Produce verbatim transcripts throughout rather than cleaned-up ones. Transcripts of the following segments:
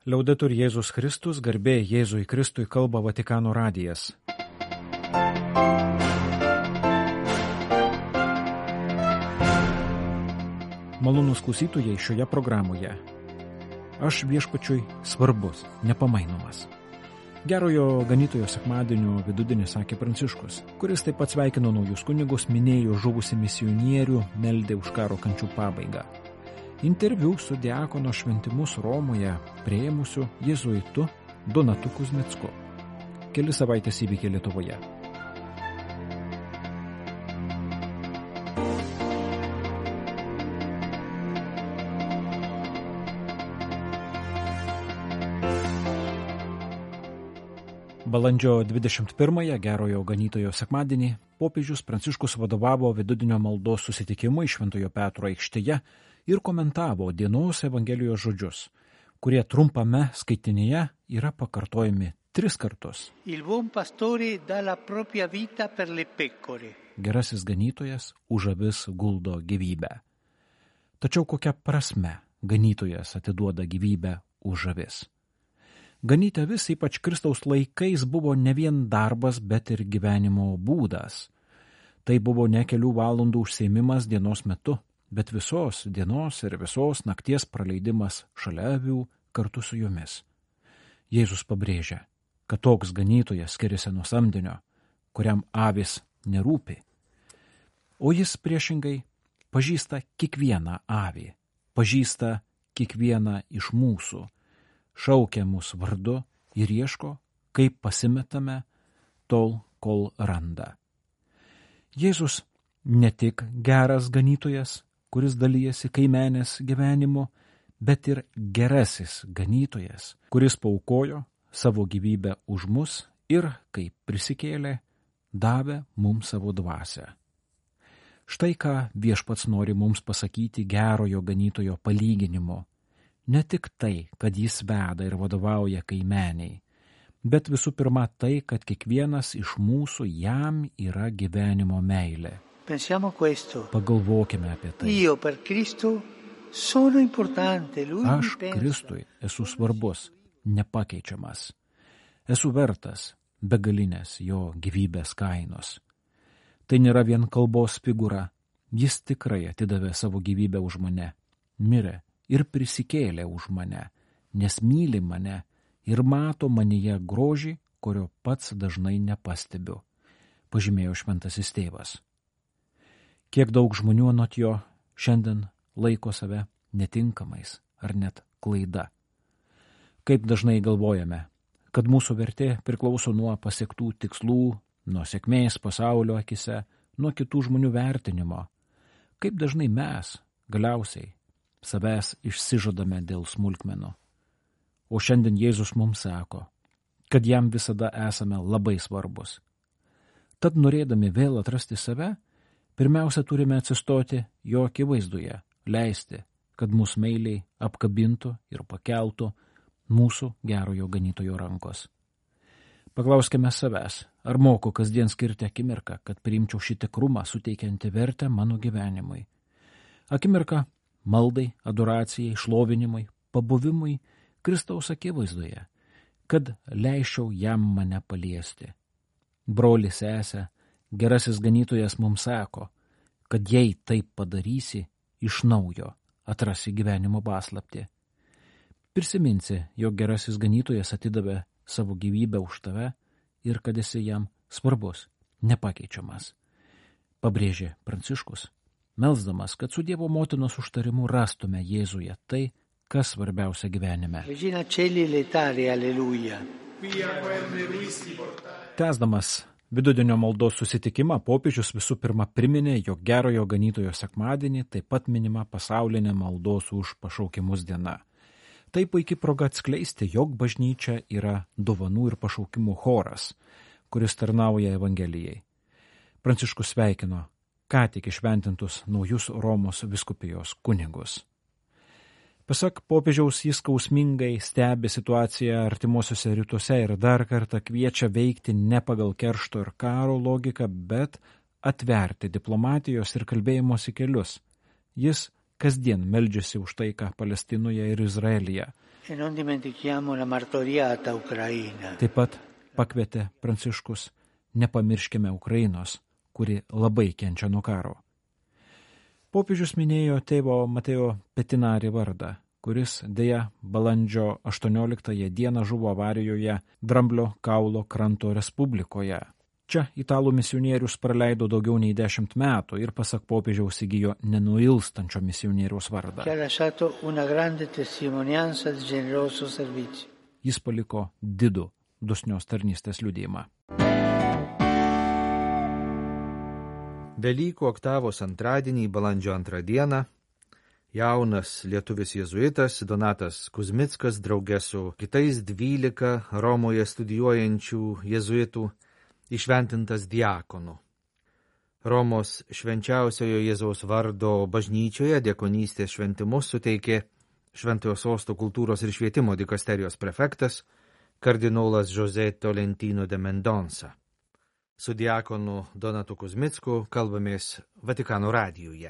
Liaudetur Jėzus Kristus, garbė Jėzui Kristui, kalba Vatikano radijas. Malonūs klausytojai šioje programoje. Aš viešpačiui svarbus, nepamainomas. Gerojo ganytojo sekmadienio vidudienį sakė Pranciškus, kuris taip pat sveikino naujus kunigus, minėjo žuvusį misionierių, meldė už karo kančių pabaigą. Interviu su diakono šventimus Romoje priėmusiu jėzuitu Donatu Kuzmicku. Keli savaitės įvykiai Lietuvoje. Balandžio dvidešimt pirmąją, gerojo ganytojo sekmadienį, popiežius Pranciškus vadovavo vidudienio maldos susitikimui Šventojo Petro aikštėje ir komentavo dienos Evangelijos žodžius, kurie trumpame skaitinyje yra pakartojami tris kartus. Il buon pastore dà la propria vita per le pecore. Gerasis ganytojas už avis guldo gyvybę. Tačiau kokia prasme ganytojas atiduoda gyvybę už avis? Ganyti avis, ypač Kristaus laikais, buvo ne vien darbas, bet ir gyvenimo būdas. Tai buvo ne kelių valandų užsiėmimas dienos metu, bet visos dienos ir visos nakties praleidimas šalia avių kartu su jomis. Jėzus pabrėžia, kad toks ganytojas skiriasi nuo samdinio, kuriam avis nerūpi. O jis priešingai pažįsta kiekvieną avį, pažįsta kiekvieną iš mūsų, šaukia mus vardu ir ieško, kaip pasimetame, tol, kol randa. Jėzus ne tik geras ganytojas, kuris dalyjasi kaimenės gyvenimu, bet ir gerasis ganytojas, kuris paaukojo savo gyvybę už mus ir, kaip prisikėlė, davė mums savo dvasią. Štai ką viešpats nori mums pasakyti gerojo ganytojo palyginimu. Ne tik tai, kad jis veda ir vadovauja kaimeniai, bet visų pirma tai, kad kiekvienas iš mūsų jam yra gyvenimo meilė. Pagalvokime apie tai. Io per Cristo sono importante, lui Aš mi pensa. Kristui esu svarbus, nepakeičiamas. Esu vertas begalinės jo gyvybės kainos. Tai nėra vien kalbos figūra. Jis tikrai atidavė savo gyvybę už mane, mirė ir prisikėlė už mane, nes myli mane ir mato manyje grožį, kurio pats dažnai nepastebiu, pažymėjo šventasis tėvas. Kiek daug žmonių anot jo šiandien laiko save netinkamais ar net klaida. Kaip dažnai galvojame, kad mūsų vertė priklauso nuo pasiektų tikslų, nuo sėkmės pasaulio akise, nuo kitų žmonių vertinimo. Kaip dažnai mes galiausiai savęs išsižadame dėl smulkmenų. O šiandien Jėzus mums sako, kad jam visada esame labai svarbus. Tad norėdami vėl atrasti save, pirmiausia turime atsistoti jo akivaizdoje, leisti, kad mus meiliai apkabintų ir pakeltų mūsų gerojo ganytojo rankos. Paklauskime savęs, ar moku kasdien skirti akimirką, kad priimčiau šį tikrumą suteikiantį vertę mano gyvenimui. Akimirka maldai, adoracijai, šlovinimui, pabuvimui Kristaus akivaizdoje, kad leisčiau jam mane paliesti. Broli, sesė, gerasis ganytojas mums sako, kad jei taip padarysi, iš naujo atrasi gyvenimo paslaptį. Prisiminsi, jog gerasis ganytojas atidavė savo gyvybę už tave ir kad esi jam svarbus, nepakeičiamas. Pabrėžė Pranciškus, melsdamas, kad su Dievo motinos užtarimu rastume Jėzuje tai, kas svarbiausia gyvenime. Regina Celi letare, alleluja. Tęsdamas vidudienio maldos susitikimą, popiežius visų pirma priminė, jog gerojo ganytojo sekmadienį taip pat minima pasaulinė maldos už pašaukimus diena. Tai puikia proga atskleisti, jog bažnyčia yra dovanų ir pašaukimų choras, kuris tarnauja Evangelijai. Pranciškus sveikino ką tik išventintus naujus Romos vyskupijos kunigus. Pasak popiežiaus, jis skausmingai stebi situaciją artimuosiuose rytuose ir dar kartą kviečia veikti ne pagal keršto ir karo logiką, bet atverti diplomatijos ir kalbėjimosi kelius. Jis kasdien meldžiasi už taiką Palestinoje ir Izraelyje. E non dimentichiamo la martoriata Ucraina. Taip pat pakvietė Pranciškus, nepamirškime Ukrainos, kuri labai kenčia nuo karo. Popiežius minėjo tėvo Mateo Petinari vardą, kuris dėja balandžio aštuonioliktąją dieną žuvo avarijoje Dramblio kaulo kranto Respublikoje. Čia italų misionierius praleido daugiau nei dešimt metų ir pasak popiežiaus įgijo nenuilstančio misionieriaus vardą. Jis paliko didų dosnios tarnystės liudijimą. Velykų oktavos antradienį, balandžio antrą dieną, jaunas lietuvis jėzuitas Donatas Kuzmickas drauge su kitais dvylika Romoje studijuojančių jėzuitų išventintas diakonu. Romos švenčiausiojo Jėzaus vardo bažnyčioje diakonystės šventimus suteikė Šventojo Sosto kultūros ir švietimo dikasterijos prefektas kardinolas José Tolentino de Mendonça. Su diakonu Donatu Kuzmicku kalbamės Vatikano radijuje.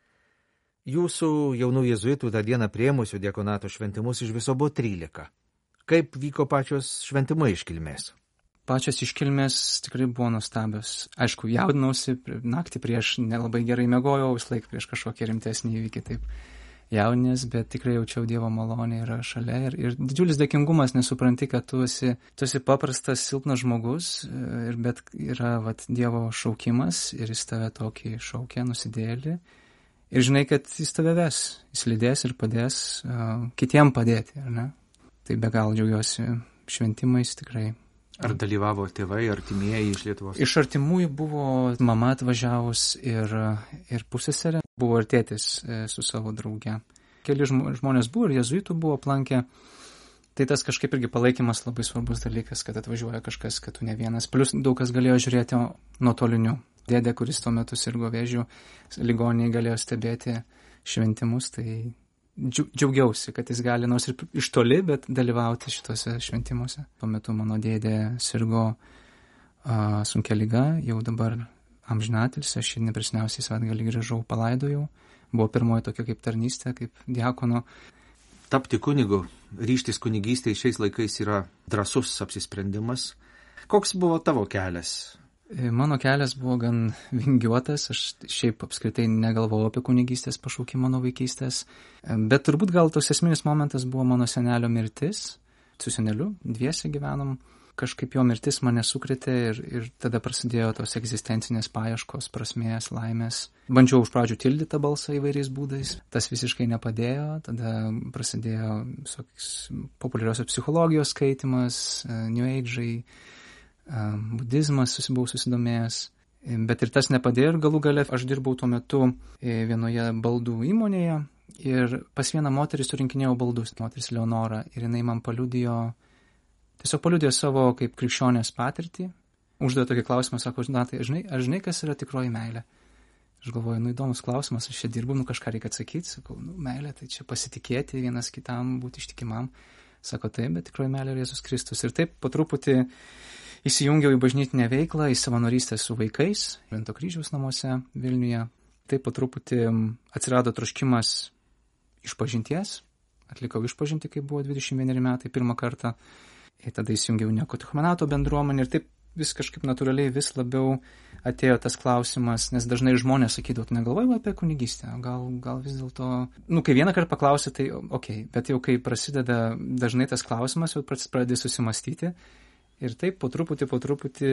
Jūsų jaunų jėzuitų tą dieną priėmusių diakonato šventimus iš viso buvo trylika. Kaip vyko pačios šventimo iškilmės? Pačios iškilmės tikrai buvo nuostabios. Aišku, jaudinausi, naktį prieš nelabai gerai miegojau, vis laik prieš kažkokį rimtesnį įvykį, taip jaudinės, bet tikrai jaučiau Dievo malonę yra šalia. Ir, ir didžiulis dėkingumas, nesupranti, kad tu esi, tu esi paprastas, silpnas žmogus, ir, bet yra vat, Dievo šaukimas ir jis tave tokį šaukia, nusidėlį. Ir žinai, kad jis tave ves, jis lydės ir padės uh, kitiem padėti, ar ne? Tai be galo džiaugiuosi šventimais tikrai. Ar dalyvavo tėvai, artimieji iš Lietuvos? Iš artimųjų buvo mama atvažiavus ir, ir pusseserė, buvo ir tėtis su savo drauge. Keli žmonės buvo ir jėzuitų buvo aplankę. Tai tas kažkaip irgi palaikymas labai svarbus dalykas, kad atvažiuoja kažkas, kad tu ne vienas. Plius daug kas galėjo žiūrėti nuotoliniu. Dėdė, kuris tuo metu sirgo vėžiu, ligoniai galėjo stebėti šventimus, tai džiaugiausi, kad jis gali nors ir iš toli, bet dalyvauti šituose šventimuose. Tuo metu mano dėdė sirgo uh, sunkia liga, jau dabar amžinatilsį, aš jį nepresniausiai savaitgalį grįžau, palaidojau. Buvo pirmoji tokia kaip tarnystė, kaip diakono. Tapti kunigu, ryžtis kunigystėje šiais laikais yra drąsus apsisprendimas. Koks buvo tavo kelias? Mano kelias buvo gan vingiuotas, aš šiaip apskritai negalvojau apie kunigystės pašaukimą nuo vaikystės, bet turbūt gal tos esminis momentas buvo mano senelio mirtis, su seneliu dviese gyvenom, kažkaip jo mirtis mane sukrėtė ir, ir tada prasidėjo tos egzistencinės paieškos, prasmės, laimės. Bandžiau už pradžių tildyti tą balsą įvairiais būdais, tas visiškai nepadėjo, tada prasidėjo visokios populiariosios psichologijos skaitimas, New Age'ai, budizmas susibuvau susidomėjęs, bet ir tas nepadėjo ir galų gale aš dirbau tuo metu vienoje baldų įmonėje ir pas vieną moterį surinkinėjau baldus, moteris Leonora, ir jinai man paliudijo, tiesiog paliudijo savo kaip krikščionės patirtį, uždavė tokį klausimą, sako, na, tai žinai, aš žinai, kas yra tikroji meilė. Aš galvoju, nu įdomus klausimas, aš čia dirbu, nu kažką reikia atsakyti, sakau, nu meilė, tai čia pasitikėti vienas kitam, būti ištikimam. Sako, taip, bet tikroji meilė yra Jėzus Kristus. Ir taip po truputį įsijungiau į bažnytinę veiklą, į savanorystę su vaikais, Švento Kryžiaus namuose Vilniuje. Taip po truputį atsirado troškimas išpažinties, atlikau išpažintį, kai buvo dvidešimt vieneri metai pirmą kartą. Ir tada įsijungiau nekotichmenato bendruomenę ir taip vis kažkaip natūraliai vis labiau atėjo tas klausimas, nes dažnai žmonės sakydavo, tu negalvojai apie kunigystę, gal, gal vis dėlto, nu, kai vieną kartą paklausė, tai okei, okay, bet jau kai prasideda dažnai tas klausimas, jau pradedi susimastyti ir taip po truputį, po truputį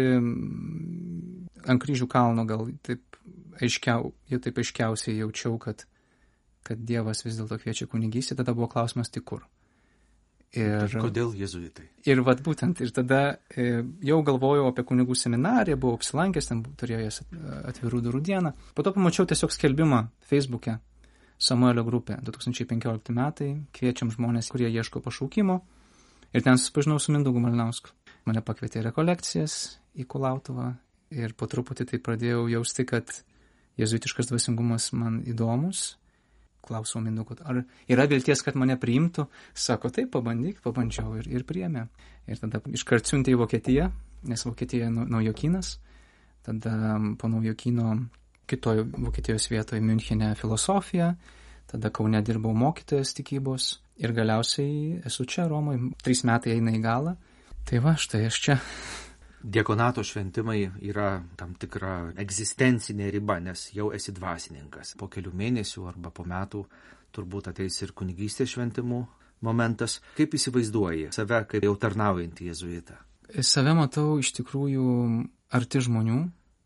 ant kryžių kalno gal taip aiškiau, jau taip aiškiausiai jaučiau, kad, kad Dievas vis dėlto kviečia kunigystę, tada buvo klausimas tik kur. Ir, kodėl jėzuitai? Ir vat būtent, ir tada e, jau galvojau apie kunigų seminariją, buvau apsilankęs, ten turėjau jas atvirų durų dieną. Po to pamačiau tiesiog skelbimą Facebook'e, Samuelio grupė, du tūkstančiai penkiolikti metai, kviečiam žmonės, kurie ieško pašaukimo, ir ten susipažinau su Mindaugu Malinausku. Mane pakvietė į rekolekcijas į Kulautuvą ir po truputį tai pradėjau jausti, kad jėzuitiškas dvasingumas man įdomus. Klausau Mindaugo, ar yra vilties, kad mane priimtų? Sako, taip, pabandyk, pabandžiau ir, ir priėmė. Ir tada iškart siuntė į Vokietiją, nes Vokietija naujokynas. Tada po naujokyno kitoje Vokietijos vietoje Miunchene filosofija. tada Kaune dirbau mokytojas tikybos ir galiausiai esu čia Romoje, trys metai eina į galą. Tai va, štai aš čia. Diakonato šventimai yra tam tikra egzistencinė riba, nes jau esi dvasininkas. Po kelių mėnesių arba po metų turbūt ateis ir kunigystės šventimų momentas. Kaip įsivaizduoji save kaip jau tarnaujantį jėzuitą? Save matau iš tikrųjų arti žmonių.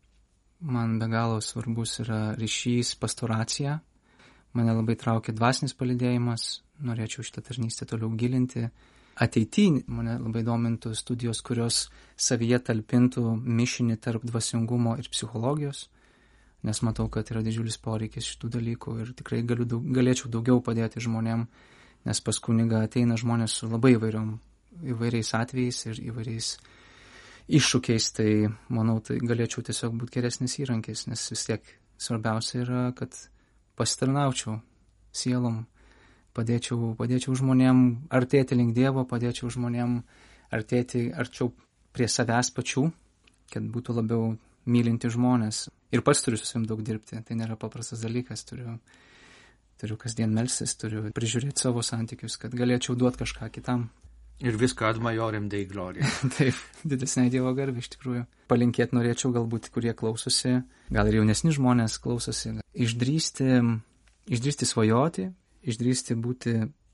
Man be galo svarbus yra ryšys, pastoracija. Mane labai traukia dvasinis palydėjimas. Norėčiau šitą tarnystę toliau gilinti. Ateityje mane labai domintų studijos, kurios savyje talpintų mišinį tarp dvasingumo ir psichologijos, nes matau, kad yra didžiulis poreikis šitų dalykų ir tikrai galiu, daug, galėčiau daugiau padėti žmonėm, nes pas kunigą ateina žmonės su labai įvairiom, įvairiais atvejais ir įvairiais iššūkiais, tai manau, tai galėčiau tiesiog būti geresnis įrankis, nes vis tiek svarbiausia yra, kad pasitarnaučiau sielom, Padėčiau, padėčiau žmonėm artėti link Dievo, padėčiau žmonėm artėti arčiau prie savęs pačių, kad būtų labiau mylinti žmonės. Ir pats turiu su savim daug dirbti, tai nėra paprastas dalykas, turiu, turiu kasdien melstis, turiu prižiūrėti savo santykius, kad galėčiau duoti kažką kitam. Ir viską ad majorem Dei gloria. Taip, didesnė Dievo garbė iš tikrųjų. Palinkėti norėčiau galbūt, kurie klausosi, gal ir jaunesni žmonės klausosi, išdrįsti, išdrįsti svajoti, išdrįsti būti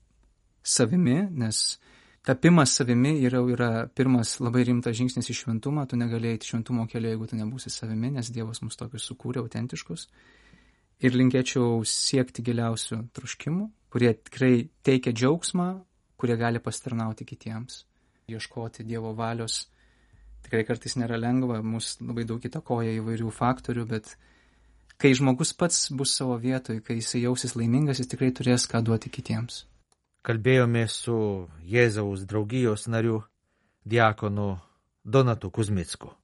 savimi, nes tapimas savimi yra, yra pirmas labai rimtas žingsnis į šventumą, tu negalėjai į šventumo kelią, jeigu tu nebūsi savimi, nes Dievas mus tokius sukūrė, autentiškus. Ir linkėčiau siekti giliausių troškimų, kurie tikrai teikia džiaugsmą, kurie gali pasitarnauti kitiems. Ieškoti Dievo valios tikrai kartais nėra lengva, mus labai daug įtakoja įvairių faktorių, bet kai žmogus pats bus savo vietoj, kai jis jausis laimingas, jis tikrai turės ką duoti kitiems. Kalbėjome su Jėzaus draugijos nariu, diakonu Donatu Kuzmicku.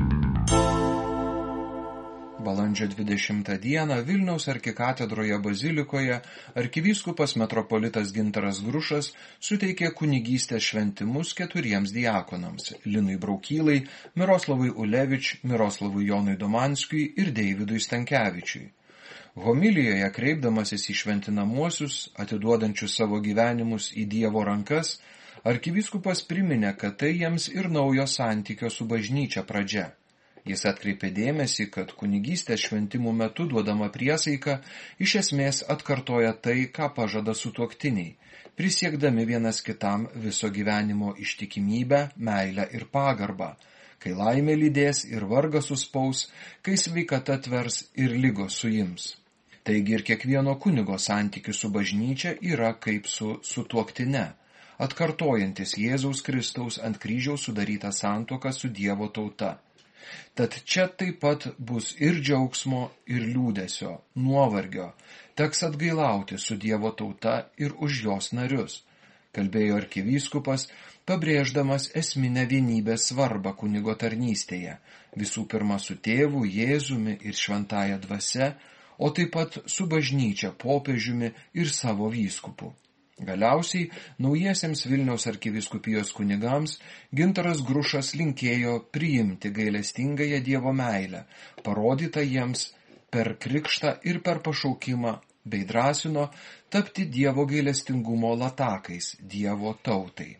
Balandžio dvidešimtą dieną Vilniaus arkikatedroje bazilikoje arkivyskupas metropolitas Gintaras Grušas suteikė kunigystės šventimus keturiems diakonams – Linui Braukylai, Miroslavui Ulevič, Miroslavui Jonui Domanskiui ir Deividui Stankevičiui. Homilijoje kreipdamasis į šventinamuosius, atiduodančius savo gyvenimus į Dievo rankas, arkivyskupas priminė, kad tai jiems ir naujo santykio su bažnyčia pradžia. Jis atkreipė dėmesį, kad kunigystės šventimų metu duodama priesaika iš esmės atkartoja tai, ką pažada sutuoktiniai, prisiekdami vienas kitam viso gyvenimo ištikimybę, meilę ir pagarbą, kai laimė lydės ir vargas suspaus, kai sveikata tvers ir ligos suims. Taigi ir kiekvieno kunigo santykis su bažnyčia yra kaip su sutuoktine, atkartojantis Jėzaus Kristaus ant kryžiaus sudarytą santuoką su Dievo tauta. Tad čia taip pat bus ir džiaugsmo, ir liūdesio, nuovargio, teks atgailauti su Dievo tauta ir už jos narius, kalbėjo arkivyskupas, pabrėždamas esminę vienybės svarbą kunigo tarnystėje, visų pirma su tėvu, Jėzumi ir šventąja dvasia, o taip pat su bažnyčia, popiežiumi ir savo vyskupu. Galiausiai naujiesiems Vilniaus arkivyskupijos kunigams Gintaras Grušas linkėjo priimti gailestingąją Dievo meilę, parodytą jiems per krikštą ir per pašaukimą, bei drąsino tapti Dievo gailestingumo latakais Dievo tautai.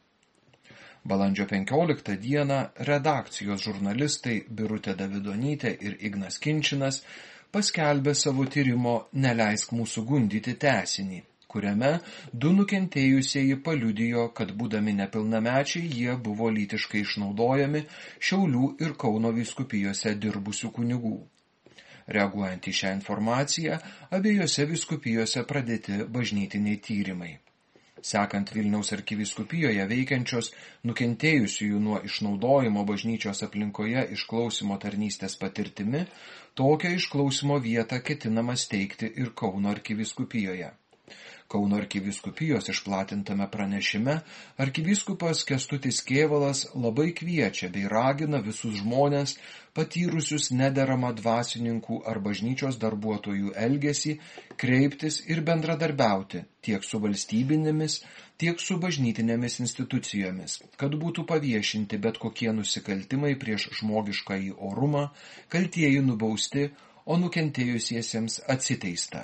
Balandžio penkioliktą dieną redakcijos žurnalistai Birutė Davidonytė ir Ignas Kinčinas paskelbė savo tyrimo Neleisk mūsų gundyti tęsinį, kuriame du nukentėjusieji paliudijo, kad būdami nepilnamečiai jie buvo lytiškai išnaudojami Šiaulių ir Kauno vyskupijose dirbusių kunigų. Reaguojant į šią informaciją, abiejose vyskupijose pradėti bažnytiniai tyrimai. Sekant Vilniaus arkivyskupijoje veikiančios nukentėjusiųjų nuo išnaudojimo bažnyčios aplinkoje išklausimo tarnystės patirtimi, tokią išklausimo vietą ketinama steigti ir Kauno arkivyskupijoje. Kauno arkivyskupijos išplatintame pranešime arkivyskupas Kęstutis Kėvalas labai kviečia bei ragina visus žmonės, patyrusius nederamą dvasininkų ar bažnyčios darbuotojų elgesį, kreiptis ir bendradarbiauti tiek su valstybinėmis, tiek su bažnytinėmis institucijomis, kad būtų paviešinti bet kokie nusikaltimai prieš žmogiškąjį orumą, kaltieji nubausti, o nukentėjusiesiems atsiteista.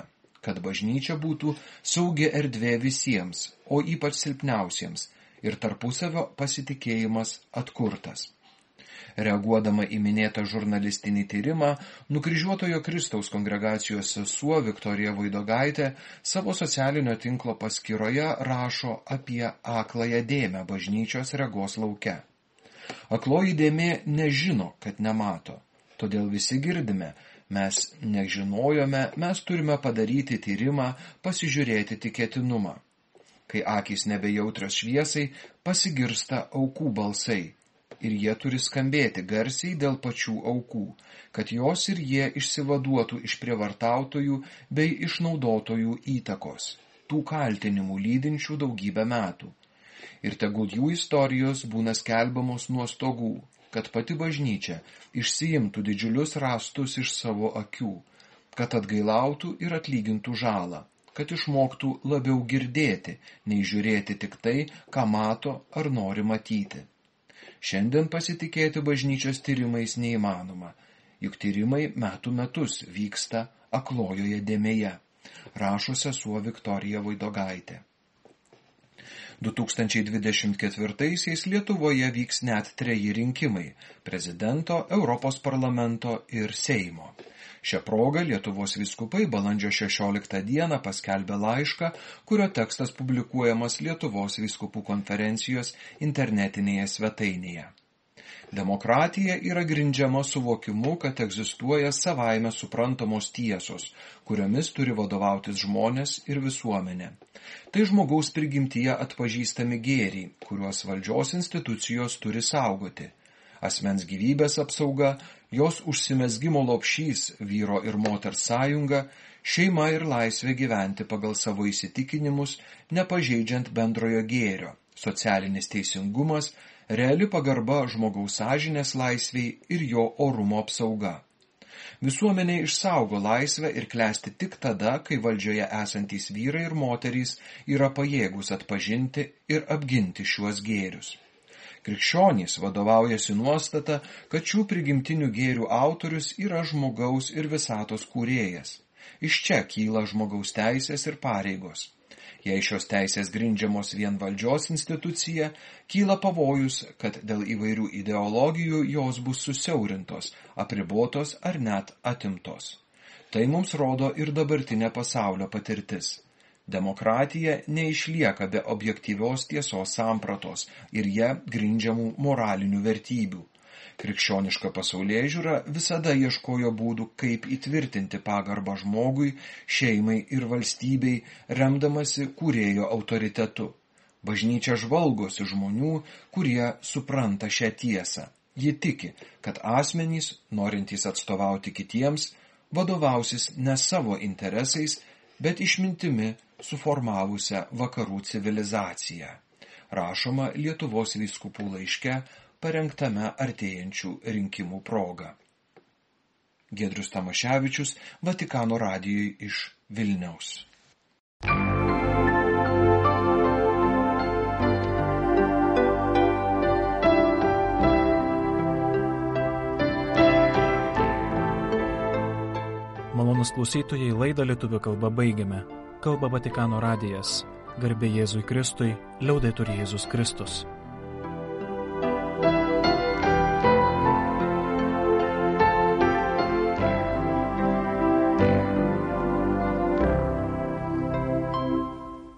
kad bažnyčia būtų saugi erdvė visiems, o ypač silpniausiems, ir tarpusavio pasitikėjimas atkurtas. Reaguodama į minėtą žurnalistinį tyrimą, nukryžiuotojo Kristaus kongregacijos sesuo Viktorija Voidogaitė savo socialinio tinklo paskyroje rašo apie akląją dėmę bažnyčios regos lauke. Akloji dėmė nežino, kad nemato. Todėl visi girdime, mes nežinojome, mes turime padaryti tyrimą, pasižiūrėti tikėtinumą. Kai akys nebejautrios šviesai, pasigirsta aukų balsai. Ir jie turi skambėti garsiai dėl pačių aukų, kad jos ir jie išsivaduotų iš prievartautojų bei išnaudotojų įtakos, tų kaltinimų lydinčių daugybę metų. Ir tegul jų istorijos būna skelbamos nuo stogų, kad pati bažnyčia išsiimtų didžiulius rąstus iš savo akių, kad atgailautų ir atlygintų žalą, kad išmoktų labiau girdėti, nei žiūrėti tik tai, ką mato ar nori matyti. Šiandien pasitikėti bažnyčios tyrimais neįmanoma, juk tyrimai metų metus vyksta aklojoje dėmėje, rašo sesuo Viktorija Voidogaitė. du tūkstančiai dvidešimt ketvirtaisiais Lietuvoje vyks net treji rinkimai – prezidento, Europos parlamento ir Seimo. Šią progą Lietuvos vyskupai balandžio šešioliktą dieną paskelbė laišką, kurio tekstas publikuojamas Lietuvos vyskupų konferencijos internetinėje svetainėje. Demokratija yra grindžiama suvokimu, kad egzistuoja savaime suprantamos tiesos, kuriomis turi vadovautis žmonės ir visuomenė. Tai žmogaus prigimtyje atpažįstami gėriai, kuriuos valdžios institucijos turi saugoti. Asmens gyvybės apsauga, jos užsimezgimo lopšys, vyro ir moters sąjunga, šeima ir laisvė gyventi pagal savo įsitikinimus, nepažeidžiant bendrojo gėrio, socialinis teisingumas, reali pagarba žmogaus sąžinės laisvei ir jo orumo apsauga. Visuomenė išsaugo laisvę ir klesti tik tada, kai valdžioje esantys vyrai ir moterys yra pajėgus atpažinti ir apginti šiuos gėrius. Krikščionys vadovaujasi nuostata, kad šių prigimtinių gėrių autorius yra žmogaus ir visatos kūrėjas. Iš čia kyla žmogaus teisės ir pareigos. Jei šios teisės grindžiamos vien valdžios institucija, kyla pavojus, kad dėl įvairių ideologijų jos bus susiaurintos, apribotos ar net atimtos. Tai mums rodo ir dabartinė pasaulio patirtis. Demokratija neišlieka be objektyvios tiesos sampratos ir ją grindžiamų moralinių vertybių. Krikščioniška pasaulėžiūra visada ieškojo būdų, kaip įtvirtinti pagarbą žmogui, šeimai ir valstybei, remdamasi kūrėjo autoritetu. Bažnyčia žvalgosi žmonių, kurie supranta šią tiesą. Ji tiki, kad asmenys, norintys atstovauti kitiems, vadovausis ne savo interesais, bet išmintimi suformavusią vakarų civilizaciją. Rašoma Lietuvos vyskupų laiške, parengtame artėjančių rinkimų proga. Giedrius Tamaševičius, Vatikano radijui iš Vilniaus. Malonus klausytojai, laidą lietuvių kalba baigiame. Kalba Vatikano radijas. Garbė Jėzui Kristui, liaudetur Jėzus Kristus.